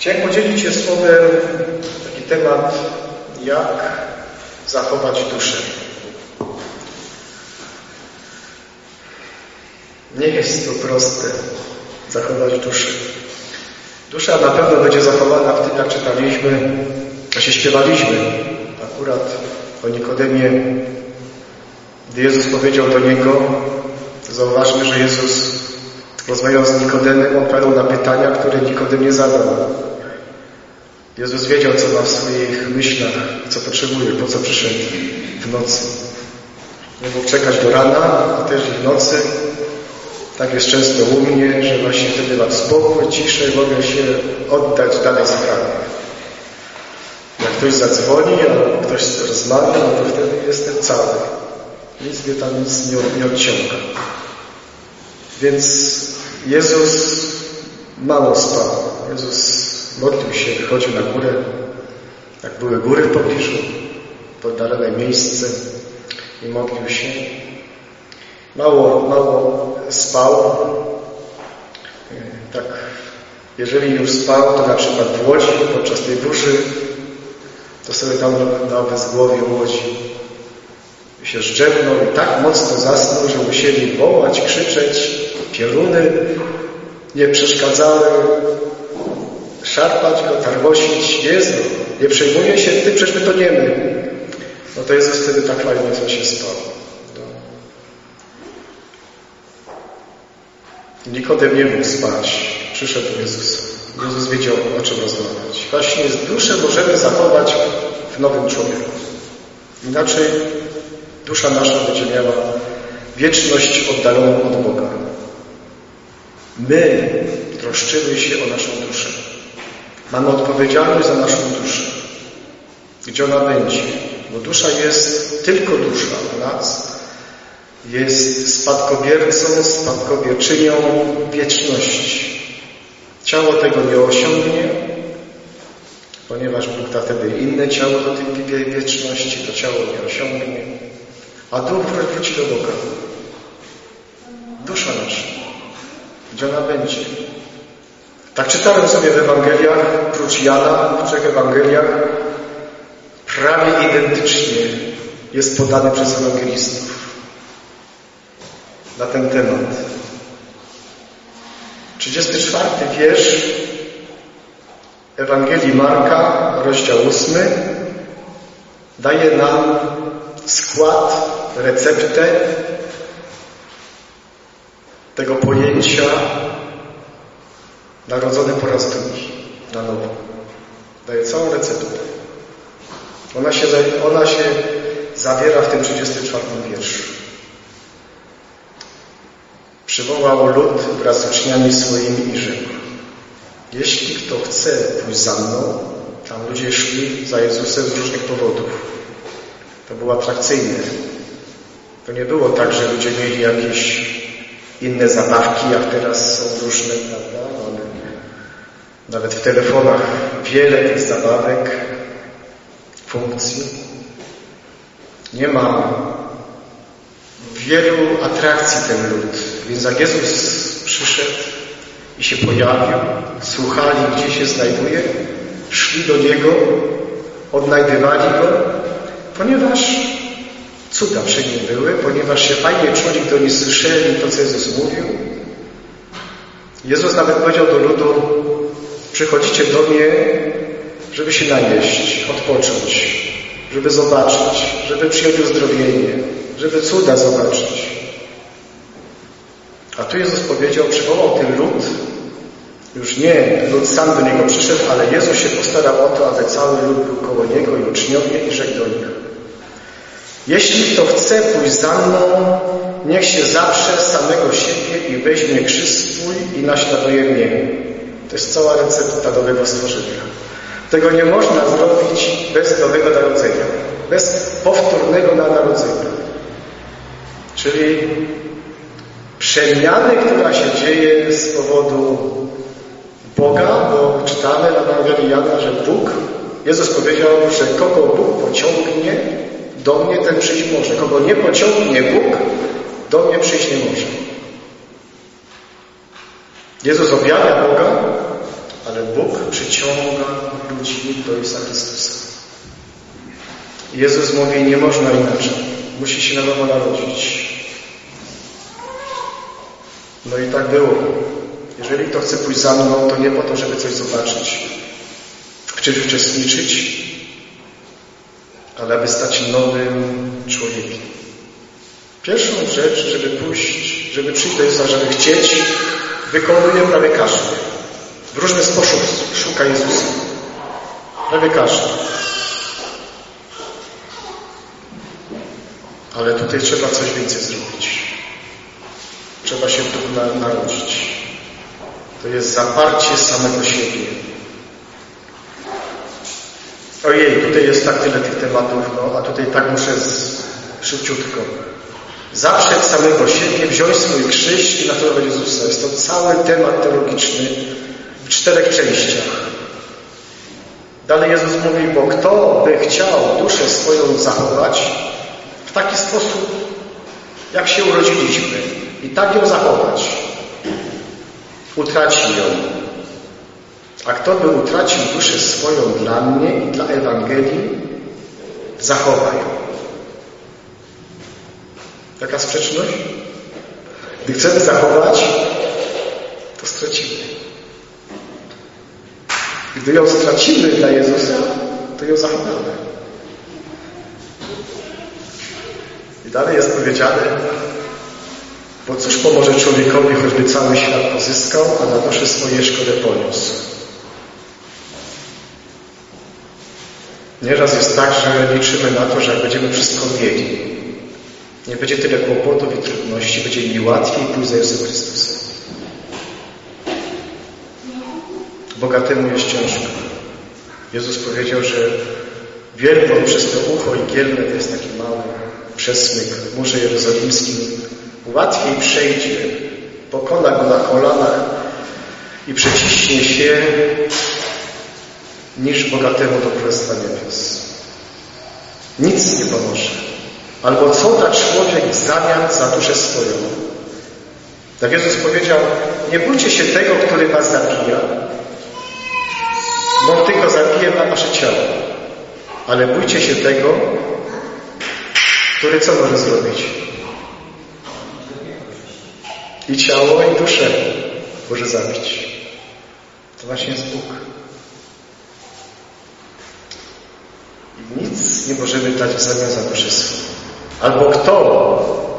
Chciałem podzielić się słowem taki temat, jak zachować duszę. Nie jest to proste zachować duszę. Dusza na pewno będzie zachowana w tym, jak czytaliśmy, jak się śpiewaliśmy. Akurat o Nikodemie, gdy Jezus powiedział do niego, zauważmy, że Jezus rozmawiał z Nikodemem, odpowiadał na pytania, które Nikodem nie zadał. Jezus wiedział, co ma w swoich myślach, co potrzebuje, po co przyszedł w nocy. Nie mógł czekać do rana, a też i w nocy. Tak jest często u mnie, że właśnie wtedy mam spokój, ciszę i mogę się oddać danej sprawie. Jak ktoś zadzwoni, a ktoś rozmawia, no to wtedy jestem cały. Nic mnie tam nie odciąga. Więc Jezus mało spał. Jezus modlił się, wychodził na górę. Jak były góry w pobliżu, poddalone miejsce i modlił się. Mało spał. Tak, jeżeli już spał, to na przykład w Łodzi podczas tej burzy, to sobie tam na bezgłowiu Łodzi się zdrzemnął i tak mocno zasnął, że musieli wołać, krzyczeć, pioruny nie przeszkadzały, szarpać go, tarmosić. Jezu, nie przejmuje się, Ty przecież my to nie my. No to Jezus wtedy tak fajnie co się stało. Nikodem nie mógł spać. Przyszedł Jezus. Jezus wiedział, o czym rozmawiać. Właśnie duszę możemy zachować w nowym człowieku. Inaczej dusza nasza będzie miała wieczność oddaloną od Boga. My troszczymy się o naszą duszę. Mamy odpowiedzialność za naszą duszę. Gdzie ona będzie? Bo dusza jest tylko dusza w nas. Jest spadkobiercą, spadkobierczynią wieczności. Ciało tego nie osiągnie, ponieważ Bóg da wtedy inne ciało do tej wieczności, to ciało nie osiągnie, a duch wróci do Boga. Dusza nasza, gdzie ona będzie? Tak czytałem sobie w Ewangeliach, prócz Jana, w 3 Ewangeliach, prawie identycznie jest podany przez ewangelistów na ten temat. 34 wiersz Ewangelii Marka, rozdział 8, daje nam skład, receptę tego pojęcia narodzony po raz drugi, na nowo. Daje całą receptę. Ona się zawiera w tym 34 wierszu. Przywołał lud wraz z uczniami swoimi i rzekł: jeśli kto chce pójść za mną, tam ludzie szli za Jezusem z różnych powodów. To było atrakcyjne. To nie było tak, że ludzie mieli jakieś inne zabawki, jak teraz są różne, prawda? Nawet w telefonach wiele tych zabawek, funkcji. Nie ma wielu atrakcji ten lud. Więc jak Jezus przyszedł i się pojawił, słuchali, gdzie się znajduje, szli do Niego, odnajdywali Go, ponieważ cuda przy Nim były, ponieważ się fajnie czuli, gdy oni słyszeli to, co Jezus mówił. Jezus nawet powiedział do ludu: przychodzicie do mnie, żeby się najeść, odpocząć, żeby zobaczyć, żeby przyjąć uzdrowienie, żeby cuda zobaczyć. A tu Jezus powiedział, przywołał ten lud, już nie lud sam do Niego przyszedł, ale Jezus się postarał o to, aby cały lud był koło Niego i uczniowie, i rzekł do nich: jeśli kto chce pójść za mną, niech się zaprze samego siebie i weźmie krzyż swój i naśladuje mnie. To jest cała recepta nowego stworzenia. Tego nie można zrobić bez nowego narodzenia, bez powtórnego narodzenia. Czyli przemiany, która się dzieje z powodu Boga, bo czytamy na Ewangelii Jana, że Jezus powiedział, że kogo Bóg pociągnie, do mnie ten przyjść może. Kogo nie pociągnie Bóg, do mnie przyjść nie może. Jezus objawia Boga, ale Bóg przyciąga ludzi do Jezusa Chrystusa. Jezus mówi, nie można inaczej. Musi się na nowo narodzić. No i tak było. Jeżeli kto chce pójść za mną, to nie po to, żeby coś zobaczyć, w czymś uczestniczyć, ale aby stać nowym człowiekiem. Pierwszą rzecz, żeby przyjść do Jezusa, żeby chcieć, wykonuje prawie każdy. W różny sposób szuka Jezusa. Prawie każdy. Ale tutaj trzeba coś więcej zrobić. Trzeba się tu narodzić. To jest zaparcie samego siebie. Ojej, tutaj jest tak tyle tych tematów, a tutaj tak muszę szybciutko. Zaprzeć samego siebie, wziąć swój krzyż i naśladować Jezusa. Jest to cały temat teologiczny w 4 częściach. Dalej Jezus mówi, bo kto by chciał duszę swoją zachować w taki sposób, jak się urodziliśmy i tak ją zachować, utraci ją. A kto by utracił duszę swoją dla mnie i dla Ewangelii, zachowa ją. Jaka sprzeczność? Gdy chcemy zachować, to stracimy. Gdy ją stracimy dla Jezusa, to ją zachowamy. I dalej jest powiedziane, bo cóż pomoże człowiekowi, choćby cały świat pozyskał, a na duszę swoje szkodę poniósł. Nieraz jest tak, że liczymy na to, że jak będziemy wszystko mieli, nie będzie tyle kłopotów i trudności, będzie mi łatwiej pójść za Jezusem Chrystusem. Bogatemu jest ciężko. Jezus powiedział, że wielbłąd przez to ucho igielne, to jest taki mały przesmyk w murze jerozolimskim, łatwiej przejdzie, pokona go na kolanach i przeciśnie się niż bogatemu do Królestwa Niebios. Nic nie pomoże. Albo co da człowiek w zamian za duszę swoją? Tak Jezus powiedział, nie bójcie się tego, który was zabija, bo tylko zabije na wasze ciało. Ale bójcie się tego, który co może zrobić? I ciało, i duszę może zabić. To właśnie jest Bóg. I nic nie możemy dać w zamian za duszę swoją. Albo kto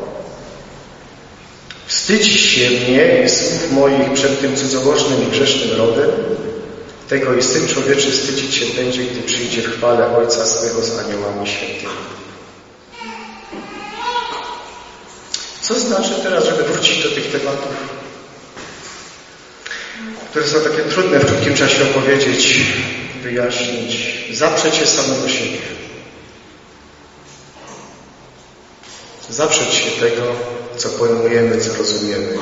wstydzi się mnie i słów moich przed tym cudzołożnym i grzesznym rodem, tego i Syn Człowieczy wstydzić się będzie, gdy przyjdzie w chwale Ojca swego z aniołami świętymi. Co znaczy teraz, żeby wrócić do tych tematów, które są takie trudne w krótkim czasie opowiedzieć, wyjaśnić? Zaprzeć się samego siebie. Zaprzeć się tego, co pojmujemy, co rozumiemy,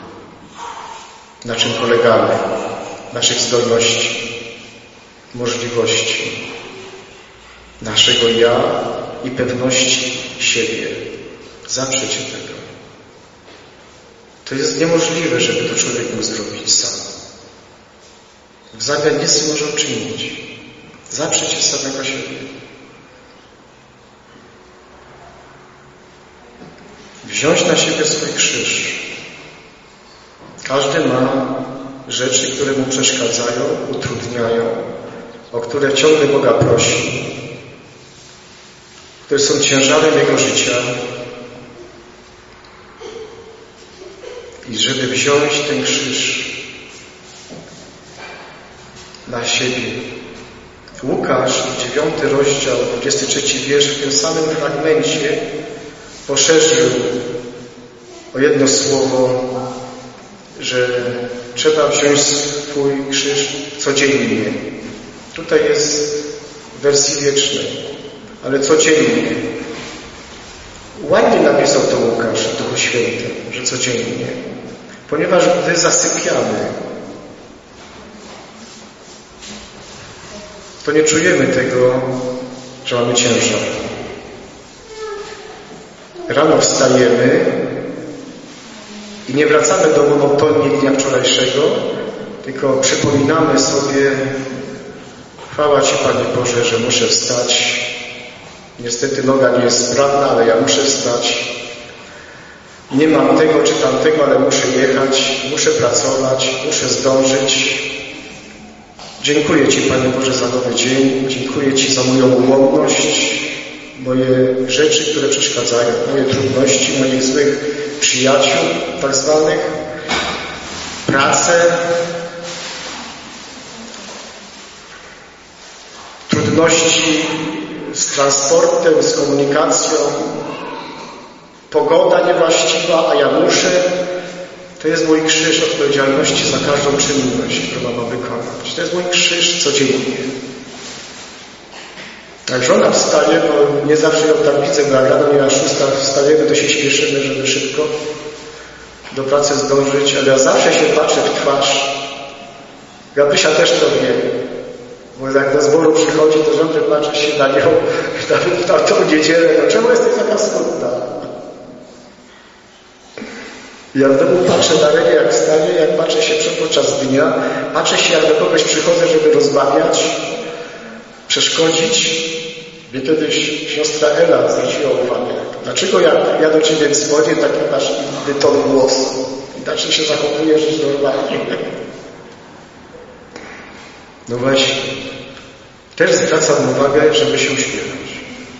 na czym polegamy, naszych zdolności, możliwości, naszego ja i pewności siebie. Zaprzeć się tego. To jest niemożliwe, żeby to człowiek mógł zrobić sam. W zamian nic nie może uczynić. Zaprzeć się samego siebie. Wziąć na siebie swój krzyż. Każdy ma rzeczy, które mu przeszkadzają, utrudniają, o które ciągle Boga prosi, które są ciężarem Jego życia. I żeby wziąć ten krzyż na siebie. Łukasz, 9 rozdział, 23 wiersz, w tym samym fragmencie poszerzył o jedno słowo, że trzeba wziąć swój krzyż codziennie. Tutaj jest w wersji wiecznej, ale codziennie. Ładnie napisał to Łukasz w Duchu Świętym, że codziennie. Ponieważ gdy zasypiamy, to nie czujemy tego, że mamy ciężar. Rano wstajemy i nie wracamy do monotonii dnia wczorajszego, tylko przypominamy sobie, chwała Ci, Panie Boże, że muszę wstać. Niestety noga nie jest sprawna, ale ja muszę wstać. Nie mam tego czy tamtego, ale muszę jechać, muszę pracować, muszę zdążyć. Dziękuję Ci, Panie Boże, za nowy dzień. Dziękuję Ci za moją ułomność, moje rzeczy, które przeszkadzają, moje trudności, moich złych przyjaciół, tak zwanych, pracę, trudności z transportem, z komunikacją, pogoda niewłaściwa, a ja muszę. To jest mój krzyż odpowiedzialności za każdą czynność, którą mam wykonać. To jest mój krzyż codziennie. Jak żona wstaje, bo nie zawsze ją tak widzę, bo jak rano nie na 6 wstajemy, to się śpieszymy, żeby szybko do pracy zdążyć, ale ja zawsze się patrzę w twarz. Gabrysia też to wie. Bo jak do zboru przychodzi, to żona patrzy się na nią w tamtą niedzielę. No czemu jesteś taka smutna? Ja w domu patrzę na Renię, jak wstanie, jak patrzę się podczas dnia, patrzę się, jak do kogoś przychodzę, żeby rozmawiać, przeszkodzić. Mnie kiedyś siostra Ela zwróciła uwagę. Dlaczego jak ja do Ciebie dzwonię, taki masz inny ton głosu? I tak się zachowujesz normalnie. No właśnie. Też zwracam uwagę, żeby się uśmiechać.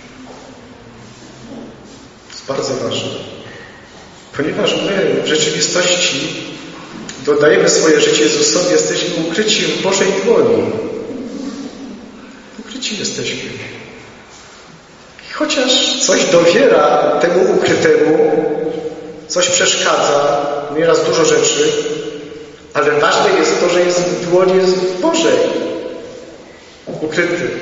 To jest bardzo ważne. Ponieważ my w rzeczywistości dodajemy swoje życie Jezusowi, jesteśmy ukryci w Bożej dłoni. Ukryci jesteśmy. I chociaż coś dowiera temu ukrytemu, coś przeszkadza, nieraz dużo rzeczy, ale ważne jest to, że jest w dłoni Bożej. Ukryty.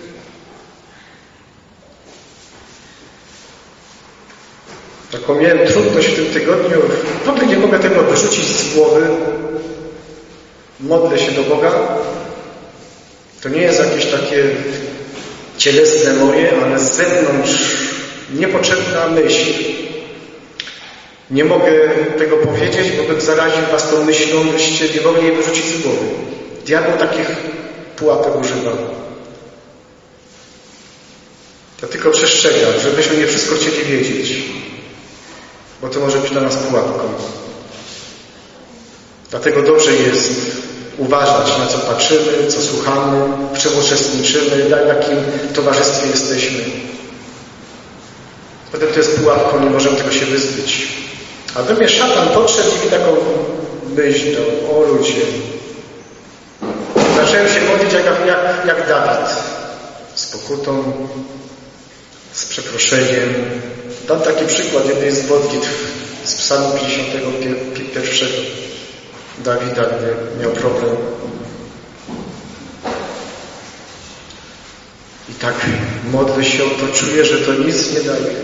Taką miałem trudność w tym tygodniu. W ogóle nie mogę tego wyrzucić z głowy. Modlę się do Boga. To nie jest jakieś takie cielesne moje, ale z zewnątrz niepotrzebna myśl. Nie mogę tego powiedzieć, bo bym zaraził was tą myślą, byście nie mogli jej wyrzucić z głowy. Diabeł takich pułapek używa. Ja tylko przestrzegam, żebyśmy nie wszystko chcieli wiedzieć. Bo to może być dla nas pułapką. Dlatego dobrze jest uważać, na co patrzymy, co słuchamy, w czym uczestniczymy, w jakim towarzystwie jesteśmy. Potem to jest pułapką, nie możemy tego się wyzbyć. A do mnie szatan podszedł i mi taką myśl dał: o ludzie. Zacząłem się modlić jak Dawid. Z pokutą, z przeproszeniem. Dam taki przykład jednej z modlitw z Psalmu 51. Dawida, gdy miał problem. I tak modlę się o to, czuję, że to nic nie daje.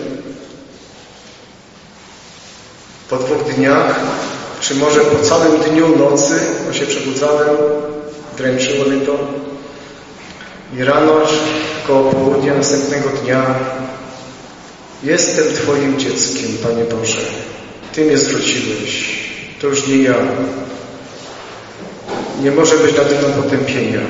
Po 2 dniach, czy może po całym dniu, nocy, bo się przebudzałem, dręczyło mnie to. I rano, koło południa następnego dnia, jestem Twoim dzieckiem, Panie Boże. Ty mnie zwróciłeś. To już nie ja. Nie może być nade mną potępienia.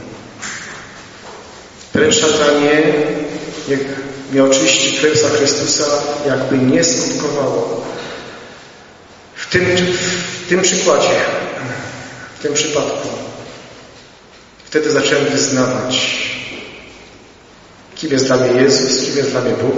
Precz szatanie, jak mnie oczyści krew za Chrystusa, jakby nie skutkowało. W tym przykładzie, w tym przypadku, wtedy zacząłem wyznawać, kim jest dla mnie Jezus, kim jest dla mnie Bóg.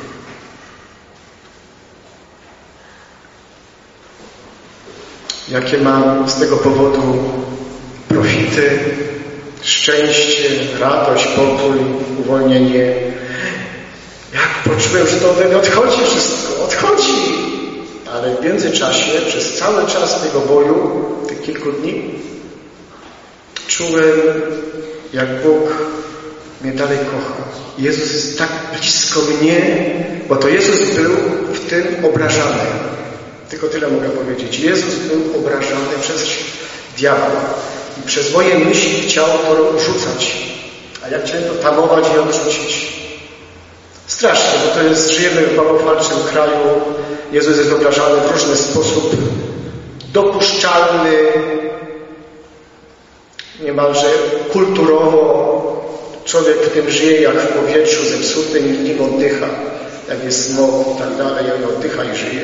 Jakie mam z tego powodu profity, szczęście, radość, pokój, uwolnienie. Jak poczułem, że to ode mnie odchodzi wszystko, odchodzi. Ale w międzyczasie, przez cały czas tego boju, tych kilku dni, czułem, jak Bóg mnie dalej kocha. Jezus jest tak blisko mnie, bo to Jezus był w tym obrażany. Tylko tyle mogę powiedzieć. Jezus był obrażany przez diabła i przez moje myśli chciał to rzucać. A ja chciałem to tamować i odrzucić. Strasznie, bo to jest, żyjemy w bałwochwalczym kraju. Jezus jest obrażany w różny sposób, dopuszczalny, niemalże kulturowo człowiek w tym żyje jak w powietrzu zepsutym i w nim oddycha. Jak jest smog i tak dalej, on oddycha i żyje.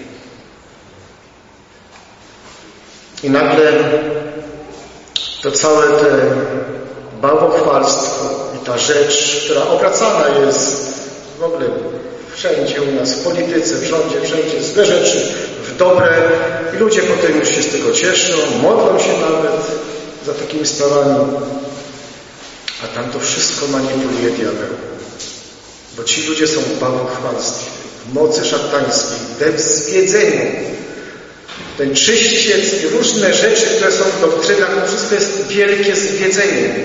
I nagle to całe te bałwochwalstwo i ta rzecz, która obracana jest w ogóle wszędzie u nas, w polityce, w rządzie, wszędzie, złe rzeczy, w dobre i ludzie potem już się z tego cieszą, modlą się nawet za takimi sprawami. A tam to wszystko manipuluje diabeł. Bo ci ludzie są w bałwochwalstwie, w mocy szatańskiej, w zwiedzeniu. Ten czyściec i różne rzeczy, które są w doktrynach, to wszystko jest wielkie zwiedzenie.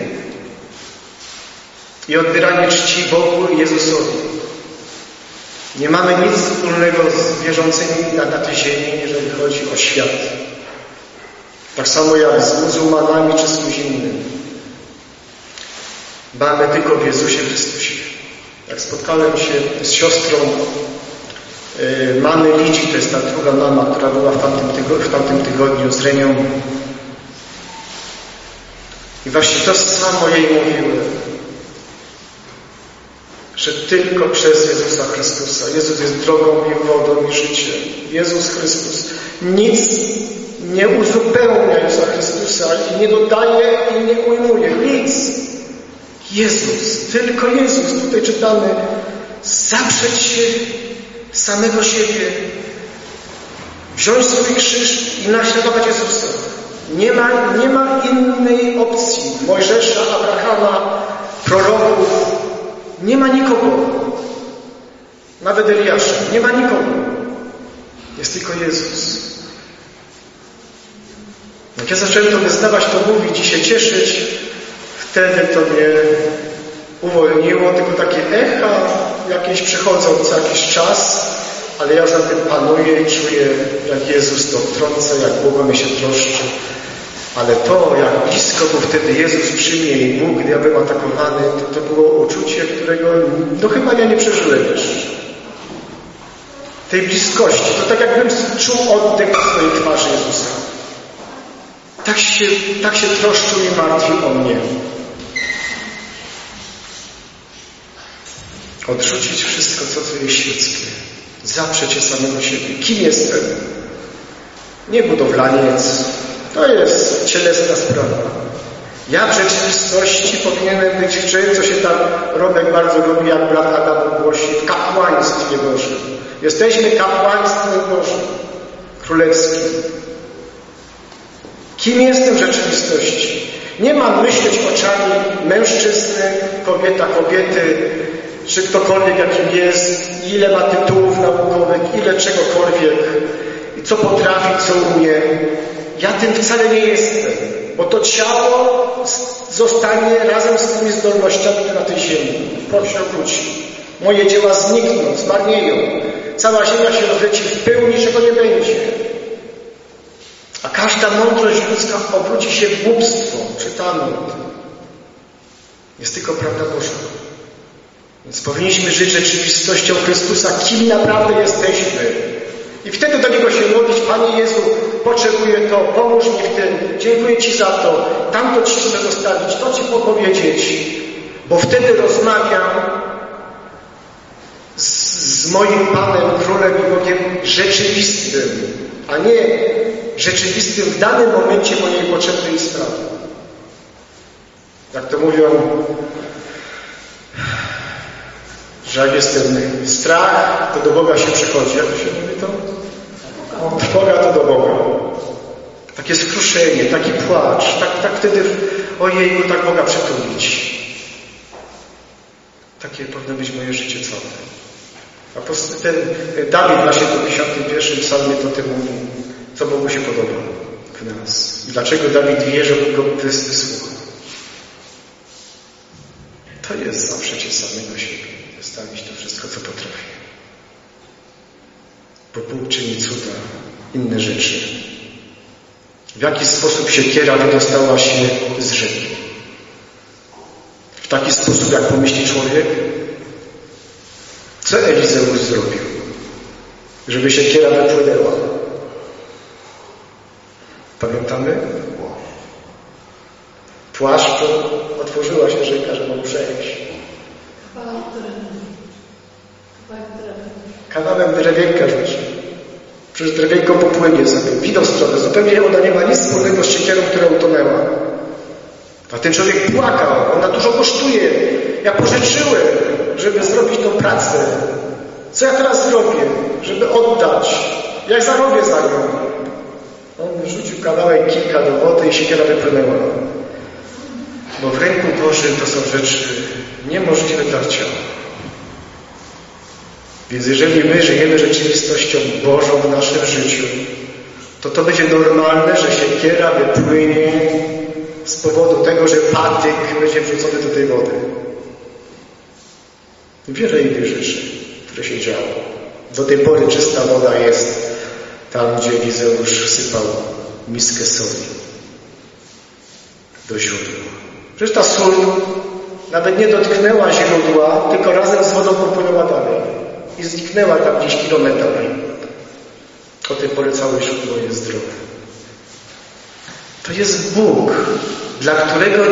I odbieranie czci Bogu i Jezusowi. Nie mamy nic wspólnego z wierzącymi na tej ziemi, jeżeli chodzi o świat. Tak samo jak z muzułmanami czy z kimś innym. Mamy tylko w Jezusie Chrystusie. Jak spotkałem się z siostrą mamy Lidzi, to jest ta druga mama, która była w tamtym tygodniu z Renią. I właśnie to samo jej mówiłem, że tylko przez Jezusa Chrystusa. Jezus jest drogą i wodą i życiem. Jezus Chrystus nic nie uzupełnia Jezusa Chrystusa i nie dodaje i nie ujmuje. Nic. Jezus, tylko Jezus. Tutaj czytamy, zaprzeć się samego siebie, wziąć swój krzyż i naśladować Jezusa. Nie ma innej opcji. Mojżesza, Abrahama, proroków. Nie ma nikogo. Nawet Eliasza. Nie ma nikogo. Jest tylko Jezus. Jak ja zacząłem to wyznawać, to mówić i się cieszyć, wtedy to mnie uwolniło. Tylko takie echa jakieś przychodzą co jakiś czas, ale ja za tym panuję i czuję, jak Jezus to trąca, jak Bóg mnie się troszczy. Ale to, jak blisko był wtedy Jezus przy mnie i Bóg, gdy ja byłem atakowany, to było uczucie, którego chyba ja nie przeżyłem jeszcze. Tej bliskości. To tak jakbym czuł oddech na swojej twarzy Jezusa. Tak się troszczył i martwił o mnie. Odrzucić wszystko, co jest świeckie. Zaprzeć się samego siebie. Kim jestem? Nie budowlaniec. To jest cielesna sprawa. Ja w rzeczywistości powinienem być w czymś, co się tam Robek bardzo lubi, jak brat Adam głosi, w kapłaństwie Bożym. Jesteśmy kapłaństwem Bożym, królewskim. Kim jestem w rzeczywistości? Nie mam myśleć oczami mężczyzny, kobieta, kobiety, czy ktokolwiek jakim jest, ile ma tytułów naukowych, ile czegokolwiek i co potrafi, co umie. Ja tym wcale nie jestem, bo to ciało zostanie razem z tymi zdolnościami na tej ziemi. Proszę wróci. Moje dzieła znikną, zmarnieją. Cała ziemia się rozleci w pył, niczego nie będzie. A każda mądrość ludzka obróci się w głupstwo. Czytamy o tym. Jest tylko prawda Boża. Więc powinniśmy żyć rzeczywistością Chrystusa, kim naprawdę jesteśmy. I wtedy do Niego się modlić, Panie Jezu, potrzebuję to, pomóż mi w tym, dziękuję Ci za to, tamto Ci chcę zostawić, to Ci powiedzieć, bo wtedy rozmawiam z moim Panem, Królem i Bogiem rzeczywistym, a nie rzeczywistym w danym momencie mojej potrzebnej sprawy. Jak to mówią, że jak jest ten strach, to do Boga się przychodzi. Jak to się mówi to? Trwoga to do Boga. Takie skruszenie, taki płacz, tak wtedy, ojejku, tak Boga przytulić. Takie powinno być moje życie całe. A po prostu ten Dawid właśnie w 51 psalmie to tym mówi, co Bogu się podoba w nas. I dlaczego Dawid wie, że Bóg go wysłucha. To jest zaprzecie samego siebie. Wystawić to wszystko, co potrafi. Bo Bóg czyni cuda, inne rzeczy. W jaki sposób siekiera wydostała się z rzeki? W taki sposób, jak pomyśli człowiek? Co Elizeusz zrobił? Żeby siekiera wypłynęła. Pamiętamy? płaszczu, otworzyła się rzeka, że mógł przejść. Kawałem drewienka rzucił. Przecież drewienko popłynie sobie w inną stronę. Zupełnie ona nie ma nic wspólnego z siekierą, która utonęła. A ten człowiek płakał. Ona dużo kosztuje. Ja pożyczyłem, żeby zrobić tą pracę. Co ja teraz zrobię, żeby oddać? Jak zarobię za nią? On rzucił kawałek kilka do wody i siekiera wypłynęła. Bo w ręku Bożym to są rzeczy niemożliwe dla ciała. Więc jeżeli my żyjemy rzeczywistością Bożą w naszym życiu, to będzie normalne, że siekiera wypłynie z powodu tego, że patyk będzie wrzucony do tej wody. Wiele innych rzeczy, które się działo. Do tej pory czysta woda jest tam, gdzie Elizeusz wsypał miskę soli do źródła. Przecież ta sól nawet nie dotknęła źródła, tylko razem z wodą popłynęła dalej. I zniknęła tam gdzieś kilometr dalej. Od tej pory całe źródło jest zdrowe. To jest Bóg, dla którego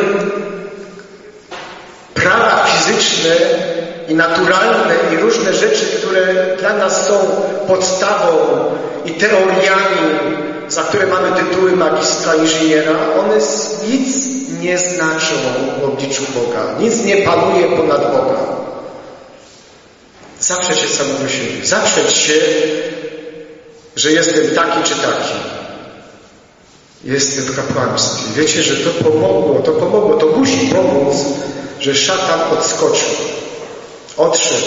prawa fizyczne i naturalne i różne rzeczy, które dla nas są podstawą i teoriami, za które mamy tytuły magistra, inżyniera, one nic nie znaczą w obliczu Boga. Nic nie panuje ponad Boga. Zaprzeć się samego siebie. Zaprzeć się, że jestem taki czy taki. Jestem w kapłaństwie. Wiecie, że to pomogło, to musi pomóc, że szatan odskoczył. Odszedł.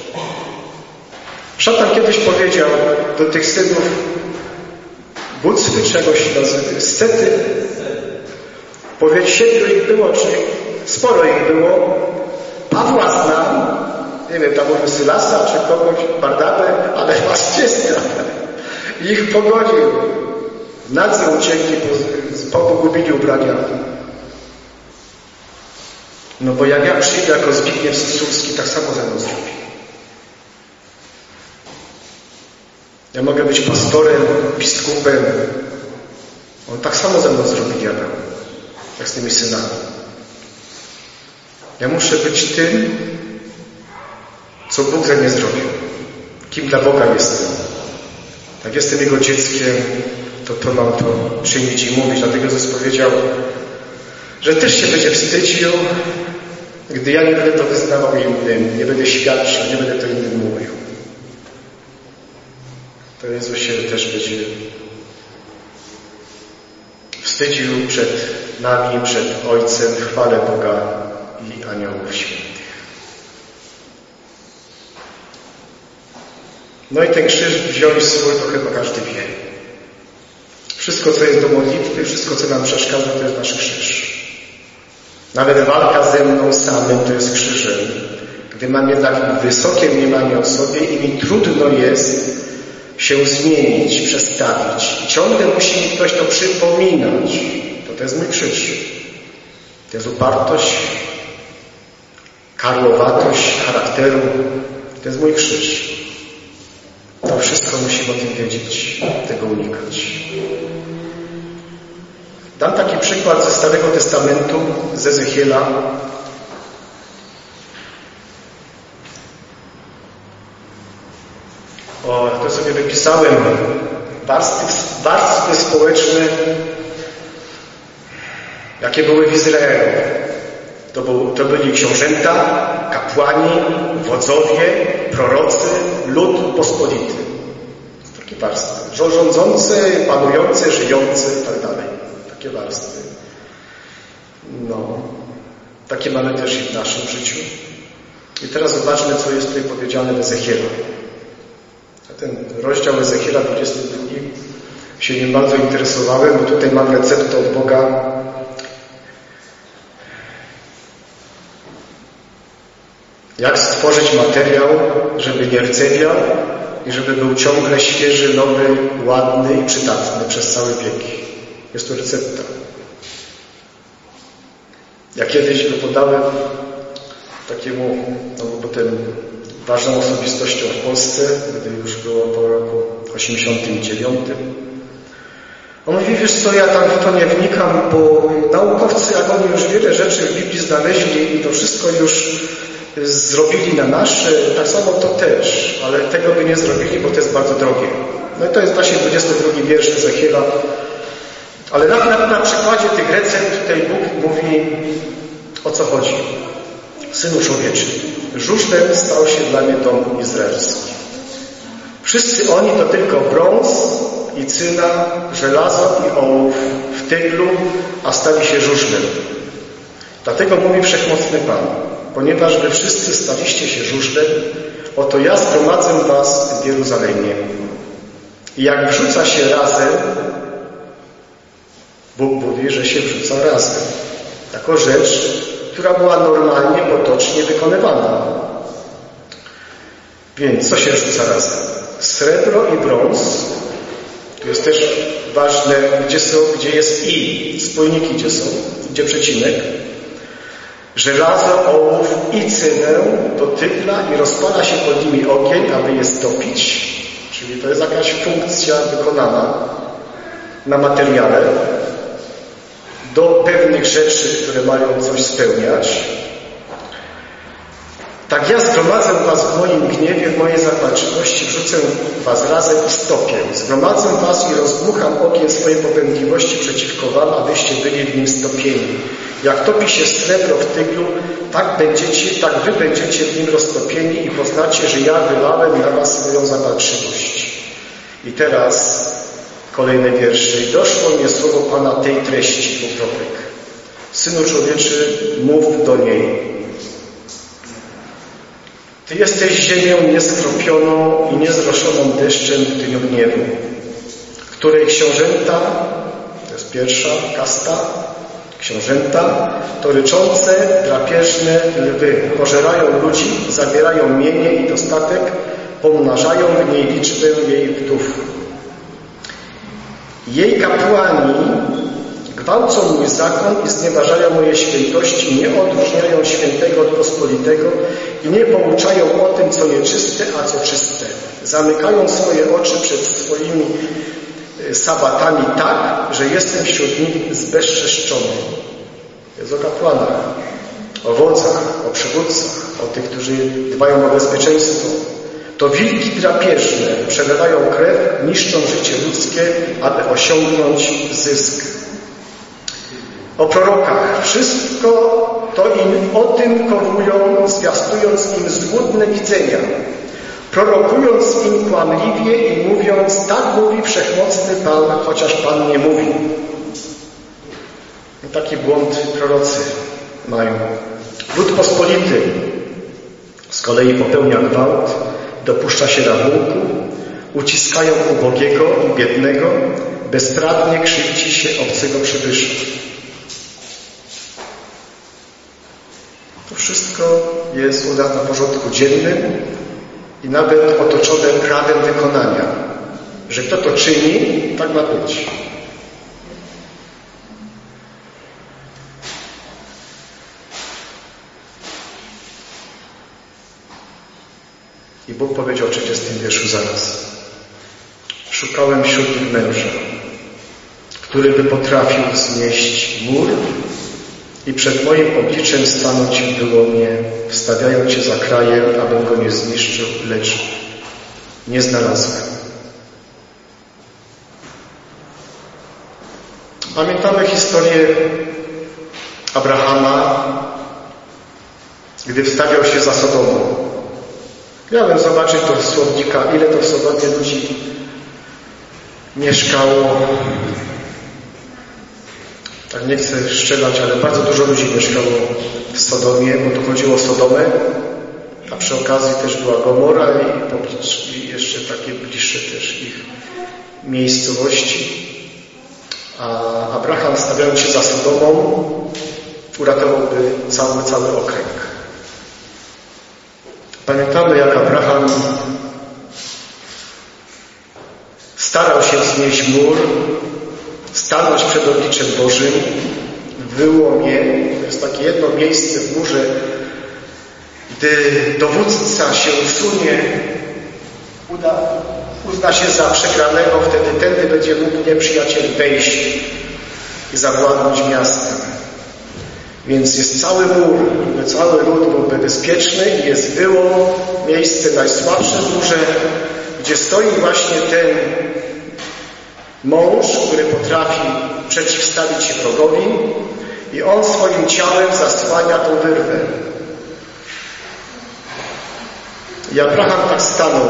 Szatan kiedyś powiedział do tych synów Bucwy, czegoś nazywa, Scety. Powiedział, 7 ich było, czyli sporo ich było. Pawła znam, nie wiem, tam może Sylasa czy kogoś, Barnabę, ale was nie znam. I ich pogodził. Nadzy uciekli po pogubieniu ubrania. No bo jak ja przyjdę jako Zbigniew Sosnowski, tak samo ze mną zrobi. Ja mogę być pastorem, biskupem. On tak samo ze mną zrobi diabeł, jak z tymi synami. Ja muszę być tym, co Bóg ze mnie zrobił. Kim dla Boga jestem. Jak jestem Jego dzieckiem, to mam to czynić i mówić. Dlatego Jezus powiedział, że też się będzie wstydził, gdy ja nie będę to wyznawał innym, nie będę świadczył, nie będę to innym mówił. To Jezus się też będzie wstydził przed nami, przed Ojcem w chwale Boga i aniołów świętych. No i ten krzyż wziąć swój, to chyba każdy wie. Wszystko, co jest do modlitwy, wszystko, co nam przeszkadza, to jest nasz krzyż. Nawet walka ze mną samym to jest krzyżem. Gdy mam jednak wysokie mniemanie o sobie i mi trudno jest się zmienić, przestawić. I ciągle musi mi ktoś to przypominać. To jest mój krzyż. To jest upartość, karłowatość charakteru. To jest mój krzyż. To wszystko musimy o tym wiedzieć, tego unikać. Dam taki przykład ze Starego Testamentu, z Ezechiela. To sobie wypisałem warstwy społeczne, jakie były w Izraelu. To byli książęta, kapłani, wodzowie, prorocy, lud pospolity. Takie warstwy. Rządzący, panujący, żyjący i tak dalej. Takie warstwy. No, takie mamy też i w naszym życiu. I teraz zobaczmy, co jest tutaj powiedziane w Ezechielu. Ten rozdział Ezechiela 22 się nim bardzo interesowałem, bo tutaj mam receptę od Boga. Jak stworzyć materiał, żeby nie rdzewiał i żeby był ciągle świeży, nowy, ładny i przydatny przez całe wieki. Jest to recepta. Ja kiedyś go podałem takiemu, potem ważną osobistością w Polsce, gdy już było po roku 89. On mówi, wiesz co, ja tam w to nie wnikam, bo naukowcy, jak oni już wiele rzeczy w Biblii znaleźli i to wszystko już zrobili na nasze, tak samo to też, ale tego by nie zrobili, bo to jest bardzo drogie. No i to jest właśnie 22 wiersz Ezechiela. Ale na przykładzie tych recept tutaj Bóg mówi, o co chodzi. Synu człowieczy, żużlem stał się dla mnie dom izraelski. Wszyscy oni to tylko brąz i cyna, żelazo i ołów w tyglu, a stali się żużlem. Dlatego mówi Wszechmocny Pan, ponieważ wy wszyscy staliście się żużlem, oto ja zgromadzę was w Jeruzalemie. I jak wrzuca się razem, Bóg mówi, że się wrzuca razem. Jako rzecz, która była normalnie, potocznie wykonywana. Więc co się rzuca razem? Srebro i brąz. Tu jest też ważne, gdzie jest i. Spójniki gdzie są, gdzie przecinek. Żelazo, ołów i cynę do tygla i rozpala się pod nimi ogień, aby je stopić. Czyli to jest jakaś funkcja wykonana na materiale do pewnych rzeczy, które mają coś spełniać. Tak ja zgromadzę was w moim gniewie, w mojej zapalczywości, wrzucę was razem i stopię. Zgromadzę was i rozdmucham ogień swojej popędliwości przeciwko wam, abyście byli w nim stopieni. Jak topi się srebro w tyglu, tak wy będziecie w nim roztopieni i poznacie, że ja wylałem na was swoją zapalczywość. I teraz kolejne wiersze. I doszło mnie słowo Pana tej treści, półkropek. Synu człowieczy, mów do niej. Ty jesteś ziemią nieskropioną i niezroszoną deszczem w dniu gniewu, której książęta, to jest pierwsza kasta, książęta, to ryczące, drapieżne lwy pożerają ludzi, zabierają mienie i dostatek, pomnażają w niej liczbę jej wdów. Jej kapłani gwałcą mój zakon i znieważają moje świętości, nie odróżniają świętego od pospolitego i nie pouczają o tym, co nieczyste, a co czyste. Zamykają swoje oczy przed swoimi sabatami tak, że jestem wśród nich zbezczeszczony. Jest o kapłanach, o wodzach, o przywódcach, o tych, którzy dbają o bezpieczeństwo. To wilki drapieżne przelewają krew, niszczą życie ludzkie, aby osiągnąć zysk. O prorokach. Wszystko to im o tym kowują, zwiastując im złudne widzenia, prorokując im kłamliwie i mówiąc, tak mówi Wszechmocny Pan, chociaż Pan nie mówi. I taki błąd prorocy mają. Lud pospolity z kolei popełnia gwałt, dopuszcza się rabunku, uciskają ubogiego i biednego, bezprawnie krzywdzi się obcego przybysza. To wszystko jest u nas na porządku dziennym i nawet otoczone prawem wykonania. Że kto to czyni, tak ma być. I Bóg powiedział w 30 wierszu zaraz. Szukałem wśród nich męża, który by potrafił wznieść mur i przed moim obliczem stanąć w wyłomie, wstawiając się za krajem, abym go nie zniszczył, lecz nie znalazłem. Pamiętamy historię Abrahama, gdy wstawiał się za Sodomą. Miałem zobaczyć do słownika, ile to w Sodomie ludzi mieszkało. Tak nie chcę strzelać, ale bardzo dużo ludzi mieszkało w Sodomie, bo tu chodziło o Sodomę, a przy okazji też była Gomora i jeszcze takie bliższe też ich miejscowości. A Abraham, stawiając się za Sodomą, uratowałby cały okręg. Pamiętamy, jak Abraham starał się wznieść mur, stanąć przed obliczem Bożym w wyłomie. To jest takie jedno miejsce w murze, gdy dowódca się usunie, uda uzna się za przegranego, wtedy tędy będzie mógł nieprzyjaciel wejść i zawładnąć miastem. Więc jest cały mur, cały lud byłby bezpieczny i było miejsce najsłabsze w murze, gdzie stoi właśnie ten mąż, który potrafi przeciwstawić się wrogowi i on swoim ciałem zasłania tą wyrwę. I Abraham tak stanął,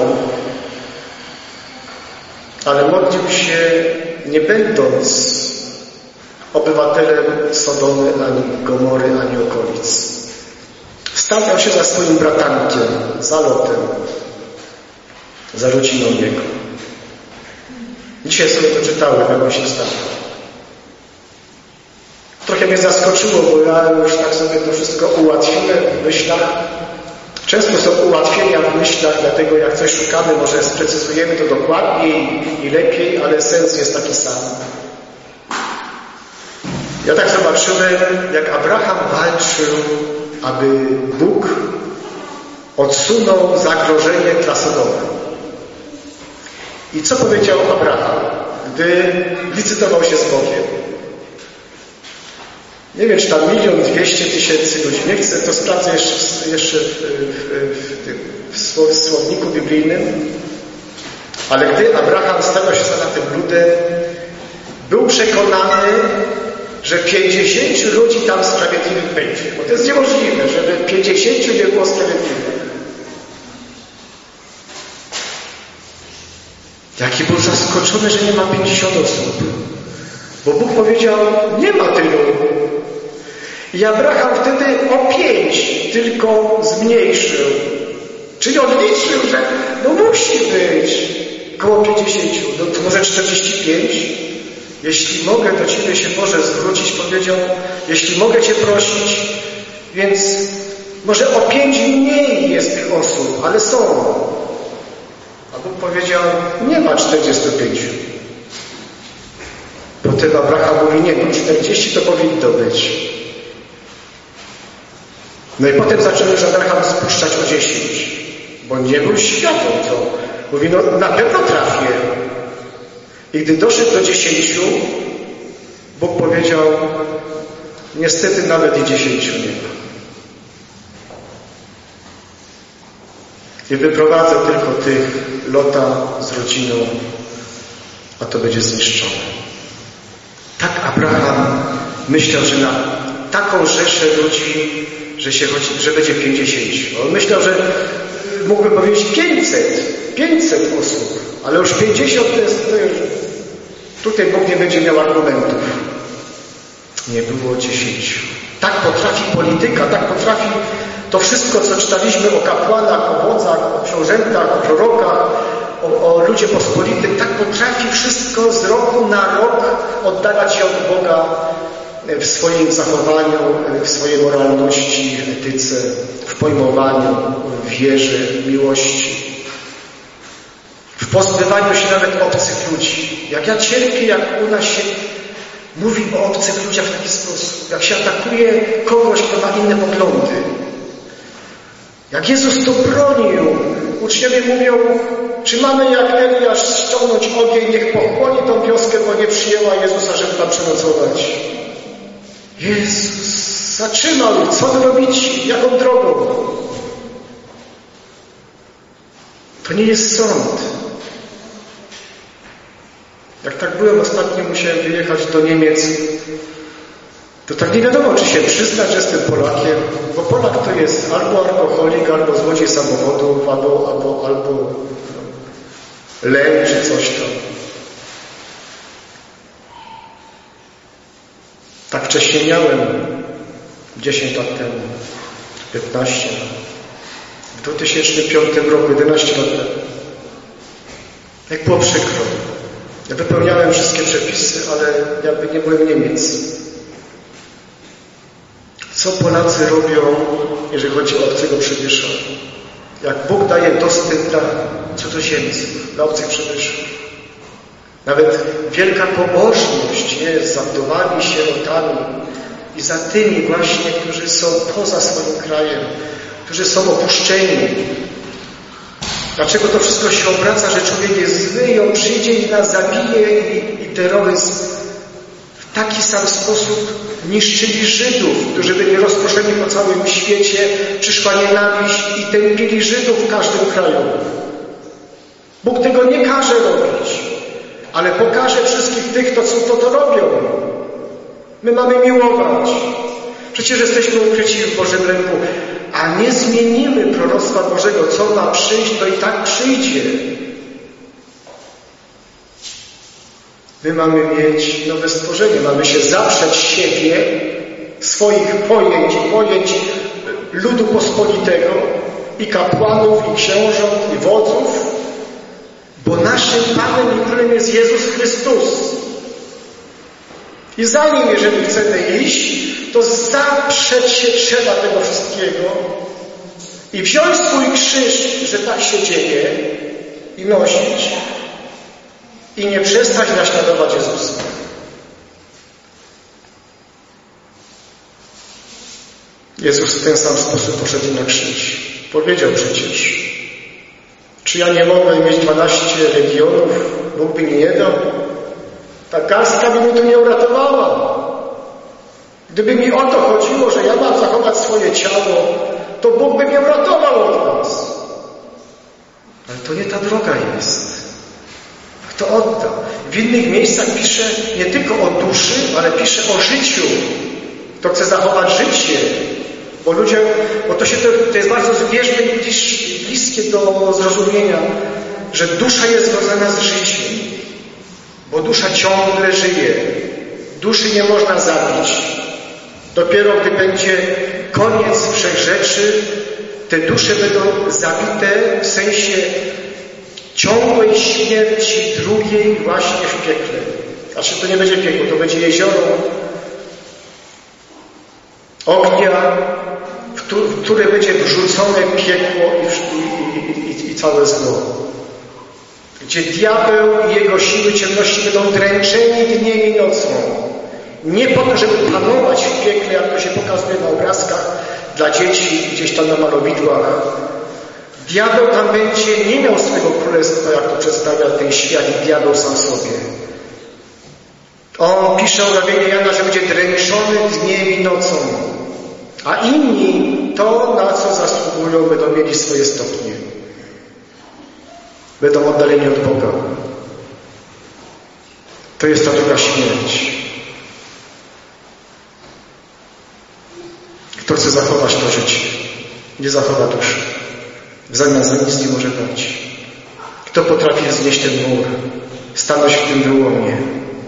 ale modlił się nie będąc obywatelem Sodomy, ani Gomory, ani okolic. Stawiał się za swoim bratankiem, za Lotem, za rodziną jego. Dzisiaj sobie to czytałem, jak on się stawiał. Trochę mnie zaskoczyło, bo ja już tak sobie to wszystko ułatwiłem w myślach. Często są ułatwienia w myślach, dlatego jak coś szukamy, może sprecyzujemy to dokładniej i lepiej, ale sens jest taki sam. Ja tak zobaczyłem, jak Abraham walczył, aby Bóg odsunął zagrożenie dla Sodomy. I co powiedział Abraham, gdy licytował się z Bogiem? Nie wiem, czy tam 1 200 000 ludzi. Nie chcę, to sprawdzę jeszcze w słowniku biblijnym. Ale gdy Abraham stawiał się za tym ludem, był przekonany, że 50 ludzi tam sprawiedliwych będzie. Bo to jest niemożliwe, żeby 50 nie było sprawiedliwych. Jaki był zaskoczony, że nie ma 50 osób. Bo Bóg powiedział, nie ma tylu. I Abraham wtedy o 5 tylko zmniejszył. Czyli on liczył, że musi być koło 50. No to może 45? Jeśli mogę do Ciebie się Boże zwrócić, powiedział, jeśli mogę Cię prosić, więc może o 5 mniej jest tych osób, ale są. A Bóg powiedział, nie ma 45. Potem Abraham mówi, nie, 40 to powinno być. No i potem zaczął już Abraham spuszczać o 10, bo nie był świadom, co. Mówi, no na pewno trafię. I gdy doszedł do 10, Bóg powiedział, niestety nawet i 10 nie ma. I wyprowadzę tylko tych Lota z rodziną, a to będzie zniszczone. Tak Abraham myślał, że na taką rzeszę ludzi, że będzie 50. On myślał, że mógłby powiedzieć 500 osób, ale już 50 to jest, tutaj Bóg nie będzie miał argumentów. Nie było 10. Tak potrafi polityka, tak potrafi to wszystko, co czytaliśmy o kapłanach, o wodzach, o książętach, o prorokach, o ludzie pospolitych, tak potrafi wszystko z roku na rok oddalać się od Boga w swoim zachowaniu, w swojej moralności, w etyce, w pojmowaniu, w wierze, w miłości, w pozbywaniu się nawet obcych ludzi. Jak ja cierpię, jak u nas się mówi o obcych ludziach w taki sposób, jak się atakuje kogoś, kto ma inne poglądy. Jak Jezus to bronił, uczniowie mówią, czy mamy jak Eliasz ściągnąć ogień, niech pochłonie tą wioskę, bo nie przyjęła Jezusa, żeby tam przenocować. Jezus zatrzymał, co zrobić, jaką drogą? To nie jest sąd. Jak tak byłem ostatnio, musiałem wyjechać do Niemiec, to tak nie wiadomo, czy się przyznać, że jestem Polakiem, bo Polak to jest albo alkoholik, albo złodziej samochodów, albo leń, czy coś tam. Tak wcześniej miałem 10 lat temu, 15 lat. W 2005 roku, 11 lat temu. Jak było przykro. Ja wypełniałem wszystkie przepisy, ale jakby nie byłem Niemiec. Co Polacy robią, jeżeli chodzi o obcego przybyszów? Jak Bóg daje dostęp dla cudzoziemców, dla obcych przybyszów. Nawet wielka pobożność jest za wdowami, sierotami i za tymi właśnie, którzy są poza swoim krajem, którzy są opuszczeni. Dlaczego to wszystko się obraca, że człowiek jest zły i on przyjdzie i nas zabije i terroryzm w taki sam sposób niszczyli Żydów, którzy byli rozproszeni po całym świecie, przyszła nienawiść i tępili Żydów w każdym kraju. Bóg tego nie każe robić, ale pokaże wszystkich tych, co to robią. My mamy miłować. Przecież jesteśmy ukryci w Bożym ręku, a nie zmienimy proroctwa Bożego. Co ma przyjść, to i tak przyjdzie. My mamy mieć nowe stworzenie, mamy się zaprzeć siebie, swoich pojęć ludu pospolitego i kapłanów, i książąt, i wodzów, bo naszym Panem i Królem jest Jezus Chrystus. I za Nim, jeżeli chcemy iść, to zaprzeć się trzeba tego wszystkiego i wziąć swój krzyż, że tak się dzieje, i nosić, i nie przestać naśladować Jezusa. Jezus w ten sam sposób poszedł na krzyż. Powiedział przecież: czy ja nie mogę mieć 12 legionów? Bóg by mi nie dał? Ta garstka by mi tu nie uratowała. Gdyby mi o to chodziło, że ja mam zachować swoje ciało, to Bóg by mnie uratował od was. Ale to nie ta droga jest. Kto odda? W innych miejscach pisze nie tylko o duszy, ale pisze o życiu. Kto chce zachować życie. Bo ludzie, to jest bardzo zbieżne i bliskie do zrozumienia, że dusza jest związana z życiem. Bo dusza ciągle żyje. Duszy nie można zabić. Dopiero gdy będzie koniec wszechrzeczy, te dusze będą zabite w sensie ciągłej śmierci, drugiej właśnie w piekle. Znaczy to nie będzie piekło, to będzie jezioro ognia, w które będzie wrzucone piekło i całe zło. Gdzie diabeł i jego siły ciemności będą dręczeni dniem i nocą. Nie po to, żeby panować w piekle, jak to się pokazuje na obrazkach dla dzieci, gdzieś tam na malowidłach. Diabeł tam będzie nie miał swego królestwa, jak to przedstawia ten świat i diabeł sam sobie. On pisze o objawieniu Jana, że będzie dręczony dniem i nocą. A inni to, na co zasługują, będą mieli swoje stopnie. Będą oddaleni od Boga. To jest ta druga śmierć. Kto chce zachować to życie, nie zachowa duszy. W zamian za nic nie może dać. Kto potrafi znieść ten mur, stanąć w tym wyłomie?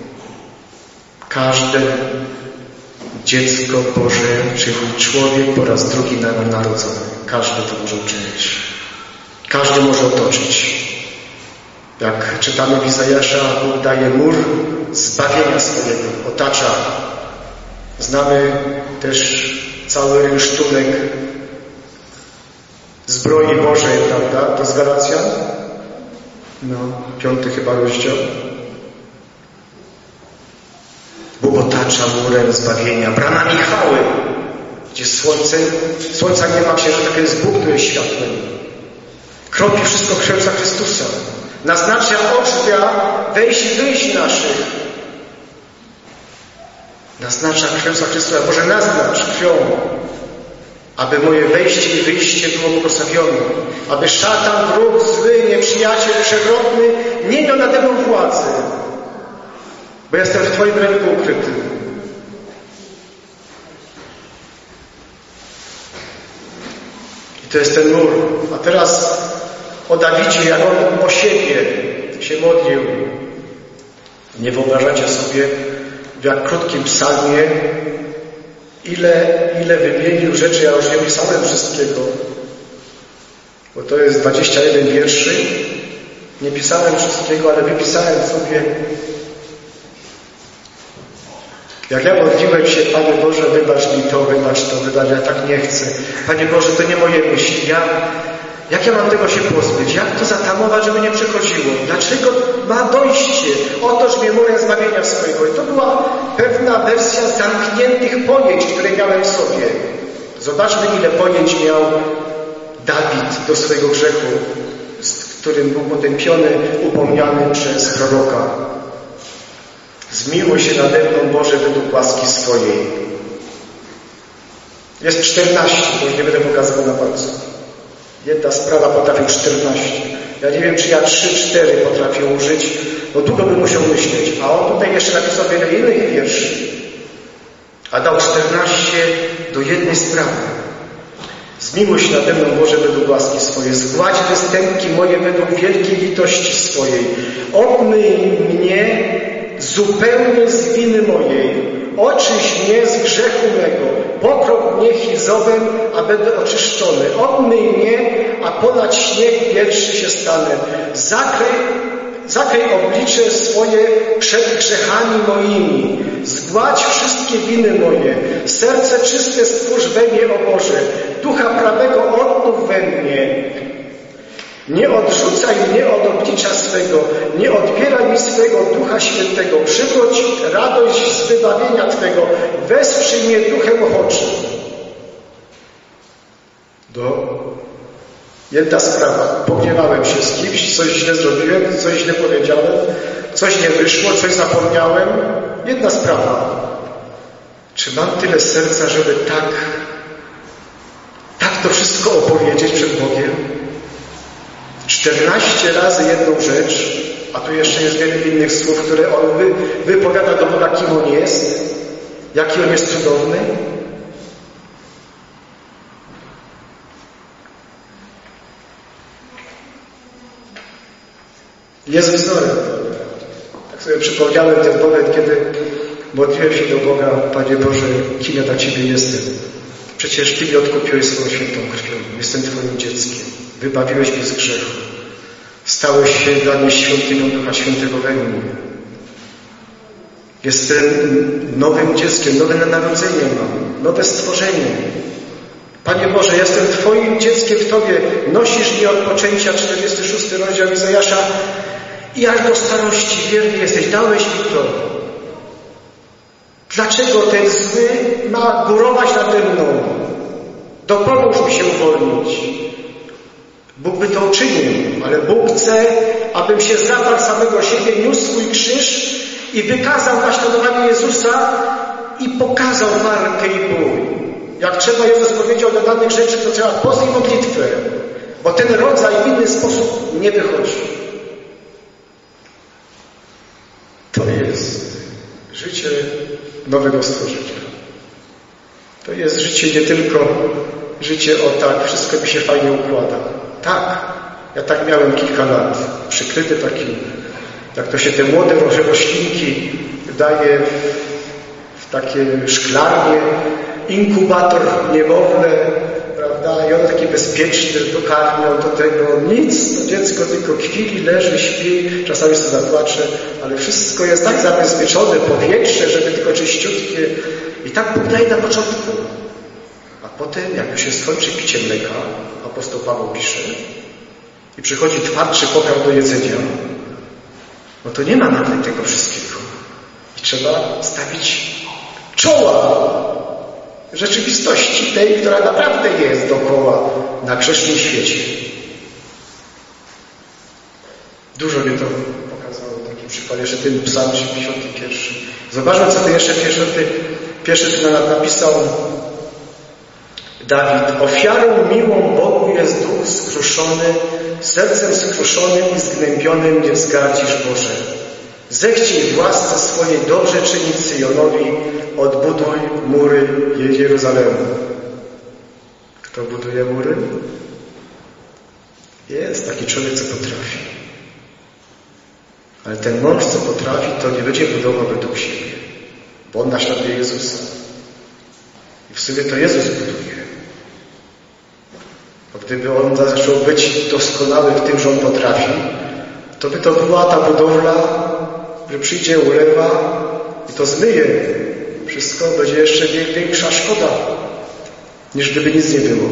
Każde dziecko Boże, czyli człowiek po raz drugi narodzony. Każdy to może uczynić. Każdy może otoczyć. Jak czytamy w Izajasza, Bóg daje mur zbawienia swojego, otacza. Znamy też cały rynsztunek zbroi Bożej, prawda? To z Galacjan? 5 chyba rozdział. Bóg otacza murem zbawienia, bramami chwały, gdzie słońca nie ma, księżyca, to jest Bóg, który jest światłem. Kropi wszystko krwią Chrystusa. Naznacza ocznia wejść i wyjść naszych. Naznacza krwią Chrystusa. Boże, naznacz krwią, aby moje wejście i wyjście było błogosławione. Aby szatan, wróg, zły, nieprzyjaciel, przewrotny nie miał nade mną władzy. Bo jestem w Twoim ręku ukryty. I to jest ten mur. A teraz o Dawidzie, jak on o siebie się modlił. Nie wyobrażacie sobie, w jak krótkim psalmie, ile wymienił rzeczy. Ja już nie pisałem wszystkiego, bo to jest 21 wierszy. Nie pisałem wszystkiego, ale wypisałem sobie. Jak ja modliłem się, Panie Boże, wybacz mi to, ja tak nie chcę. Panie Boże, to nie moje myśli. Jak ja mam tego się pozbyć? Jak to zatamować, żeby nie przychodziło? Dlaczego ma dojście? Otoż mnie murem zbawienia swojego. I to była pewna wersja zamkniętych pojęć, które miałem w sobie. Zobaczmy, ile pojęć miał Dawid do swojego grzechu. z którym był potępiony, upomniany przez proroka. Zmiłuj się nade mną, Boże, według łaski swojej. Jest 14, to już nie będę pokazywał na palcu. Jedna sprawa potrafił 14. Ja nie wiem, czy ja 3-4 potrafię użyć, bo długo bym musiał myśleć. A on tutaj jeszcze napisał wiele innych wierszy. A dał 14 do jednej sprawy. Zmiłuj się nade mną, Boże, według łaski swojej. Zgładź występki moje według wielkiej litości swojej. Obmyj mnie zupełnie z winy mojej. Oczyść mnie z grzechu mego. Pokrop mnie hizowem, a będę oczyszczony. Obmyj mnie, a ponad śnieg pierwszy się stanę. Zakryj oblicze swoje przed grzechami moimi. Zgładź wszystkie winy moje. Serce czyste stwórz we mnie, o Boże. Ducha prawego odnów we mnie. Nie odrzucaj mnie od oblicza swego. Nie odbieraj mi swego Ducha Świętego. Przywróć radość z wybawienia Twego. Wesprzyj mnie duchem ochoczym. Jedna sprawa. Pogniewałem się z kimś, coś źle zrobiłem, coś źle powiedziałem, coś nie wyszło, coś zapomniałem. Jedna sprawa. Czy mam tyle serca, żeby tak to wszystko opowiedzieć przed Bogiem? 14 razy jedną rzecz, a tu jeszcze jest wiele innych słów, które on wypowiada do Boga, kim on jest, jaki on jest cudowny. Jest wzorem. Tak sobie przypomniałem ten moment, kiedy modliłem się do Boga: Panie Boże, kim ja dla Ciebie jestem? Przecież Ty mnie odkupiłeś swoją świętą krwią. Jestem Twoim dzieckiem. Wybawiłeś mnie z grzechu. Stałeś się dla mnie świątynią Ducha Świętego we mnie. Jestem nowym dzieckiem, nowe narodzenie mam, nowe stworzenie. Panie Boże, jestem Twoim dzieckiem w Tobie. Nosisz mnie od poczęcia, 46 rozdział Izajasza, i aż do starości wierny jesteś. Dałeś mi to. Dlaczego ten zły ma górować nade mną? Dopomóż mi się uwolnić. Bóg by to uczynił, ale Bóg chce, abym się zaparł samego siebie, niósł swój krzyż i wykazał naśladowanie Jezusa i pokazał walkę i ból. Jak trzeba, Jezus powiedział do danych rzeczy, to trzeba poznać modlitwę, bo ten rodzaj w inny sposób nie wychodzi. To jest życie nowego stworzenia. To jest życie nie tylko życie o tak, wszystko mi się fajnie układa. Tak, ja tak miałem kilka lat, przykryty takim, jak to się te młode roślinki daje w takie szklarnie, inkubator niemowlę, prawda, i one takie bezpieczne, dokarmią do tego nic, to dziecko tylko kwili, leży, śpi, czasami sobie zapłacze, ale wszystko jest tak zabezpieczone, powietrze, żeby tylko czyściutkie, i tak Bóg daje na początku. A potem, jak już się skończy picie mleka, apostoł Paweł pisze, i przychodzi twardszy pokarm do jedzenia, no to nie ma nagle tego wszystkiego. I trzeba stawić czoła rzeczywistości tej, która naprawdę jest dookoła na grzesznym świecie. Dużo mnie to pokazało w takim przykładzie, jeszcze ten psalm 71. Zobaczmy, co ten jeszcze pierwszy napisał Dawid. Ofiarą miłą Bogu jest duch skruszony, sercem skruszonym i zgnębionym nie wzgardzisz, Boże. Zechciej w łasce swojej dobrze czynić Syjonowi, odbuduj mury Jeruzalemu. Kto buduje mury? Jest taki człowiek, co potrafi. Ale ten mąż, co potrafi, to nie będzie budował według siebie, bo on naśladuje Jezusa. I w sumie to Jezus buduje. Bo gdyby on zaczął być doskonały w tym, że on potrafi, to by to była ta budowla, że przyjdzie ulewa i to zmyje wszystko, będzie jeszcze większa szkoda, niż gdyby nic nie było.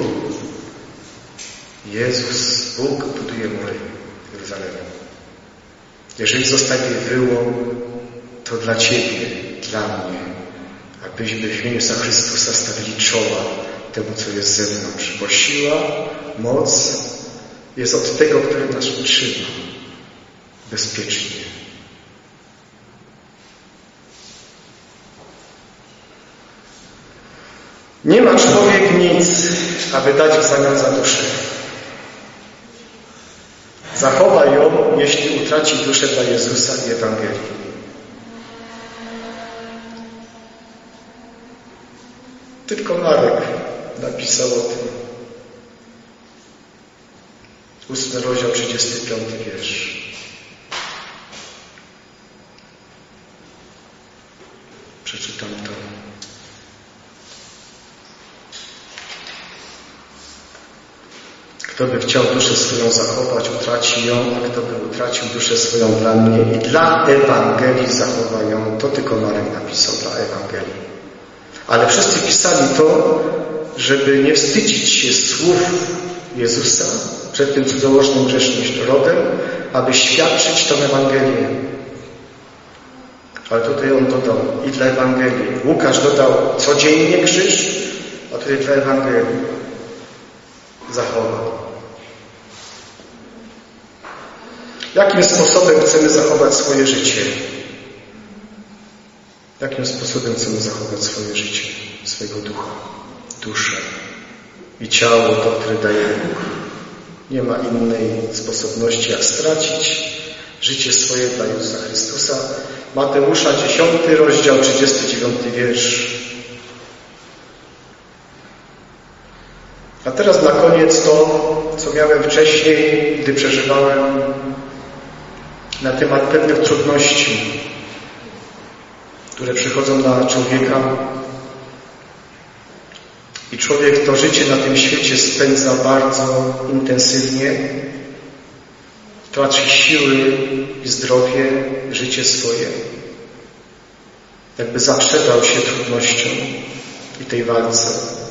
Jezus, Bóg buduje mury Jeruzalemu. Jeżeli zostanie wyłom, to dla Ciebie, dla mnie, abyśmy w imieniu Chrystusa stawili czoła temu, co jest z zewnątrz. Bo siła, moc jest od tego, który nas utrzyma bezpiecznie. Nie ma człowiek nic, aby dać w zamian za duszę. Zachowa ją, jeśli utraci duszę dla Jezusa i Ewangelii. Tylko Marek napisał o tym. 8 rozdział, 35 wiersz. Przeczytam to. Kto by chciał duszę swoją zachować, utraci ją, a kto by utracił duszę swoją dla mnie i dla Ewangelii zachowa ją. To tylko Marek napisał dla Ewangelii. Ale wszyscy pisali to, żeby nie wstydzić się słów Jezusa przed tym cudzołożnym grzesznym rodem, aby świadczyć tę Ewangelię. Ale tutaj on dodał i dla Ewangelii. Łukasz dodał codziennie krzyż, a tutaj dla Ewangelii zachował. Jakim sposobem chcemy zachować swoje życie? Jakim sposobem chcemy zachować swoje życie, swojego ducha, duszę i ciało, to, które daje Bóg? Nie ma innej sposobności, jak stracić życie swoje dla Jezusa Chrystusa. Mateusza 10 rozdział, 39 wiersz. A teraz na koniec to, co miałem wcześniej, gdy przeżywałem na temat pewnych trudności, które przychodzą na człowieka i człowiek to życie na tym świecie spędza bardzo intensywnie, traci siły i zdrowie, życie swoje. Jakby zaprzedał się trudnościom i tej walce.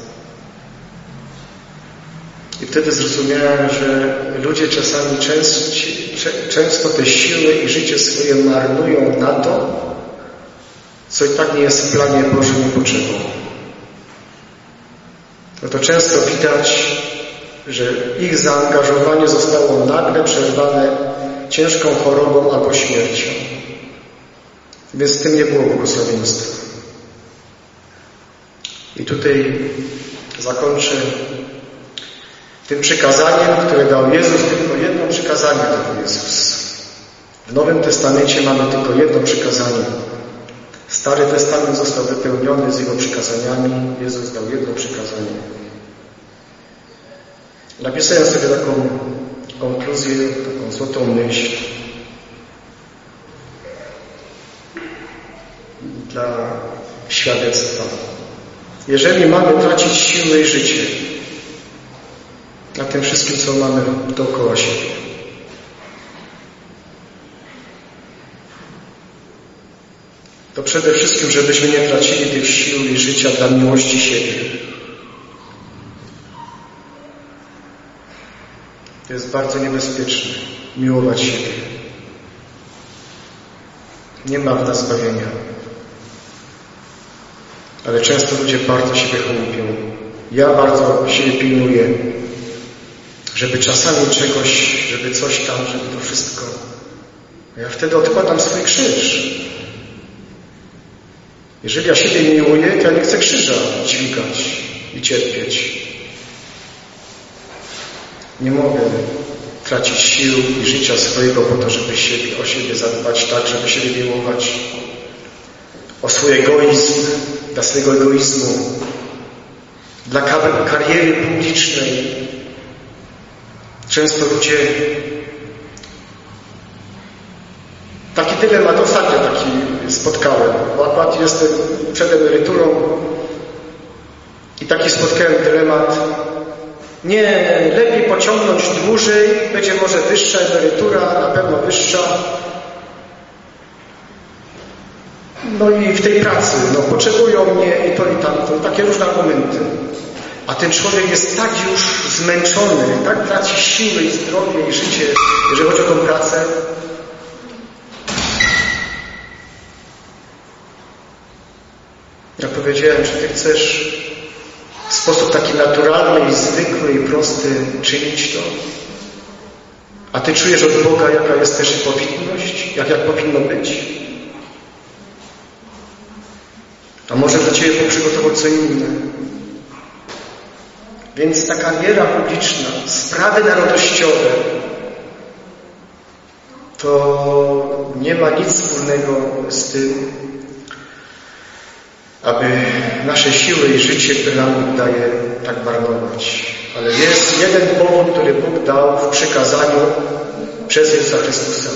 I wtedy zrozumiałem, że ludzie czasami często te siły i życie swoje marnują na to, co i tak nie jest w planie Bożym i potrzebą. No to często widać, że ich zaangażowanie zostało nagle przerwane ciężką chorobą albo śmiercią. Więc z tym nie było błogosławieństwa. I tutaj zakończę tym przykazaniem, które dał Jezus, tylko jedno przykazanie dał Jezus. W Nowym Testamencie mamy tylko jedno przykazanie. Stary Testament został wypełniony z Jego przykazaniami. Jezus dał jedno przykazanie. Napisałem sobie taką konkluzję, taką złotą myśl dla świadectwa. Jeżeli mamy tracić siłę i życie na tym wszystkim, co mamy dookoła siebie, to przede wszystkim, żebyśmy nie tracili tych sił i życia dla miłości siebie. To jest bardzo niebezpieczne. Miłować siebie. Nie ma w nas zbawienia. Ale często ludzie bardzo siebie hołubią. Ja bardzo siebie pilnuję, żeby czasami czegoś, żeby coś tam, żeby to wszystko. Ja wtedy odkładam swój krzyż. Jeżeli ja siebie miłuję, to ja nie chcę krzyża dźwigać i cierpieć. Nie mogę tracić sił i życia swojego po to, żeby o siebie zadbać tak, żeby siebie miłować. O swój egoizm, dla swojego egoizmu, dla kariery publicznej. Często ludzie taki dylemat ostatnio taki spotkałem, bo akurat jestem przed emeryturą i taki spotkałem dylemat. Nie, lepiej pociągnąć dłużej, będzie może wyższa emerytura, na pewno wyższa. No i w tej pracy, potrzebują mnie i to i tamto, takie różne argumenty. A ten człowiek jest tak już zmęczony, tak traci siły i zdrowie i życie, jeżeli chodzi o tą pracę. Ja powiedziałem, czy ty chcesz w sposób taki naturalny i zwykły i prosty czynić to? A Ty czujesz od Boga, jaka jest też powinność, jak powinno być? A może dla Ciebie Bóg przygotował co inne? Więc ta kariera publiczna, sprawy narodowościowe, to nie ma nic wspólnego z tym, aby nasze siły i życie, które nam Bóg daje, tak marnować. Ale jest jeden powód, który Bóg dał w przykazaniu przez Jezusa Chrystusa.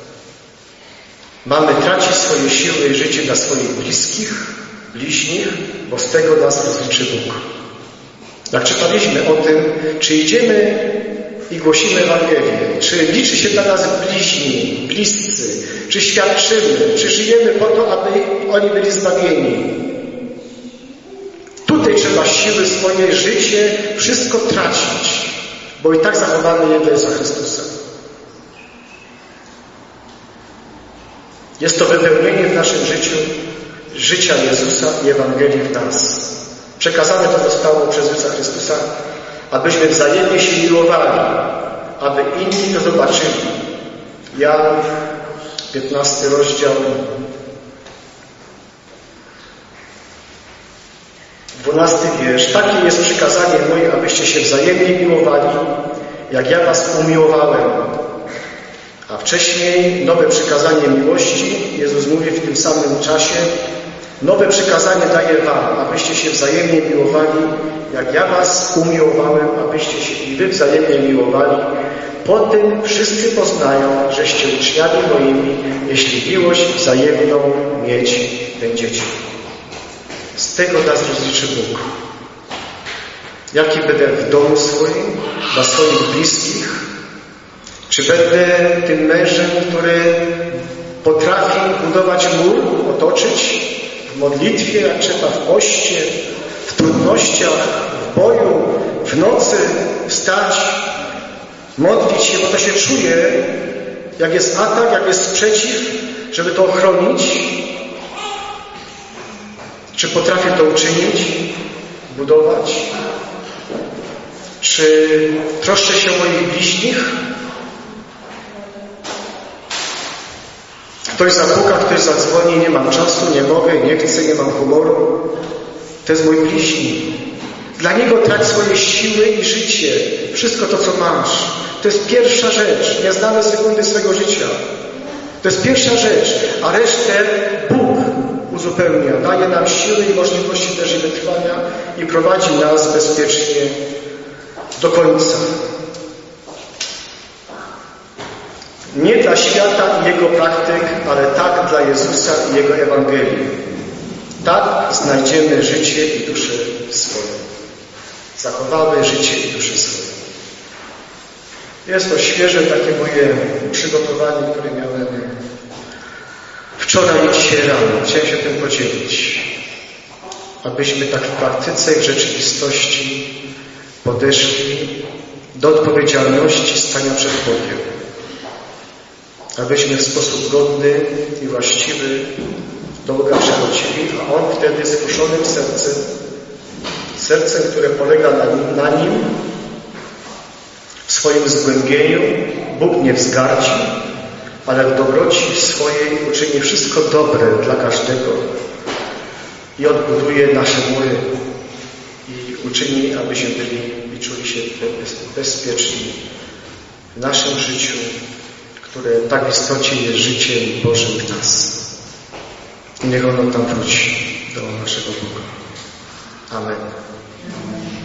Mamy tracić swoje siły i życie dla swoich bliźnich, bo z tego nas rozliczy Bóg. Jak czytaliśmy o tym, czy idziemy i głosimy Ewangelię, czy liczy się dla nas bliźni, bliscy, czy świadczymy, czy żyjemy po to, aby oni byli zbawieni. Tutaj trzeba siły swoje, życie, wszystko tracić, bo i tak zachowamy je dla Jezusa Chrystusa. Jest to wypełnienie w naszym życiu życia Jezusa i Ewangelii w nas. Przekazane to zostało przez Jezusa Chrystusa, abyśmy wzajemnie się miłowali, aby inni to zobaczyli. Jan, 15 rozdział, 12 wiersz. Takie jest przykazanie moje, abyście się wzajemnie miłowali, jak ja was umiłowałem. A wcześniej nowe przykazanie miłości, Jezus mówi w tym samym czasie, nowe przykazanie daję wam, abyście się wzajemnie miłowali, jak ja was umiłowałem, abyście się i wy wzajemnie miłowali. Po tym wszyscy poznają, żeście uczniami moimi, jeśli miłość wzajemną mieć będziecie. Z tego nas rozliczy Bóg. Jaki będę w domu swoim, dla swoich bliskich? Czy będę tym mężem, który potrafi budować mur, otoczyć w modlitwie, jak trzeba, w poście, w trudnościach, w boju, w nocy wstać, modlić się, bo to się czuje, jak jest atak, jak jest sprzeciw, żeby to ochronić? Czy potrafię to uczynić, budować? Czy troszczę się o moich bliźnich? Ktoś zapuka, ktoś zadzwoni, nie mam czasu, nie mogę, nie chcę, nie mam humoru. To jest mój bliźni. Dla niego trać swoje siły i życie, wszystko to, co masz. To jest pierwsza rzecz. Nie znamy sekundy swego życia. To jest pierwsza rzecz, a resztę Bóg uzupełnia. Daje nam siły i możliwości też i wytrwania i prowadzi nas bezpiecznie do końca. Nie dla świata i jego praktyk, ale tak dla Jezusa i Jego Ewangelii. Tak znajdziemy życie i duszę swoją. Zachowamy życie i duszę swoją. Jest to świeże takie moje przygotowanie, które miałem wczoraj i dzisiaj rano. Chciałem się tym podzielić. Abyśmy tak w praktyce i w rzeczywistości podeszli do odpowiedzialności stania przed Bogiem. Abyśmy w sposób godny i właściwy do Boga przechodzili, a On wtedy skruszonym sercem, które polega na Nim, w swoim zgłębieniu, Bóg nie wzgardzi, ale w dobroci swojej uczyni wszystko dobre dla każdego i odbuduje nasze mury i uczyni, abyśmy byli i czuli się bezpieczni w naszym życiu, które tak w istocie jest życiem Bożym w nas. I niech ono tam wróci do naszego Boga. Amen.